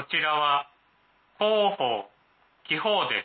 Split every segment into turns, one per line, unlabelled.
ちらは広報紀宝です。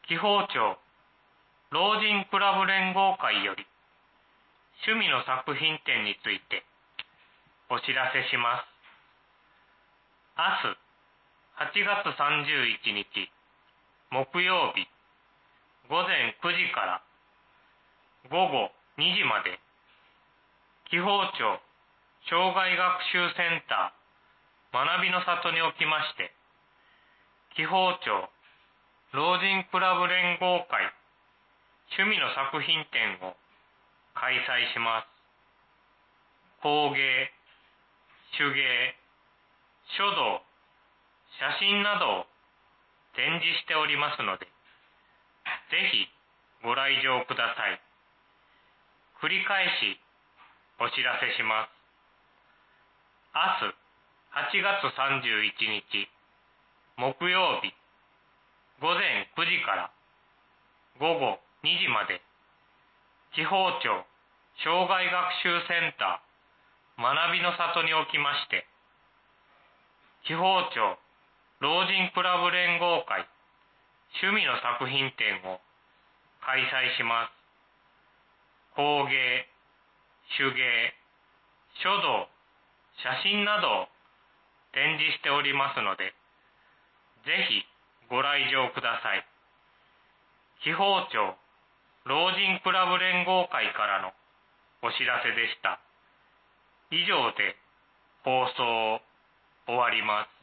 紀宝町老人クラブ連合会より趣味の作品展についてお知らせします。明日8月31日木曜日午前9時から午後2時まで紀宝町障害学習センター学びの里におきまして紀宝町老人クラブ連合会趣味の作品展を開催します。工芸、手芸、書道、写真などを展示しておりますので、ぜひご来場ください。繰り返しお知らせします。明日8月31日木曜日午前9時から午後2時まで紀宝町障害学習センター学びの里におきまして紀宝町老人クラブ連合会趣味の作品展を開催します。工芸、手芸、書道、写真などを展示しておりますので、ぜひご来場ください。紀宝町老人クラブ連合会からのお知らせでした。以上で放送を終わります。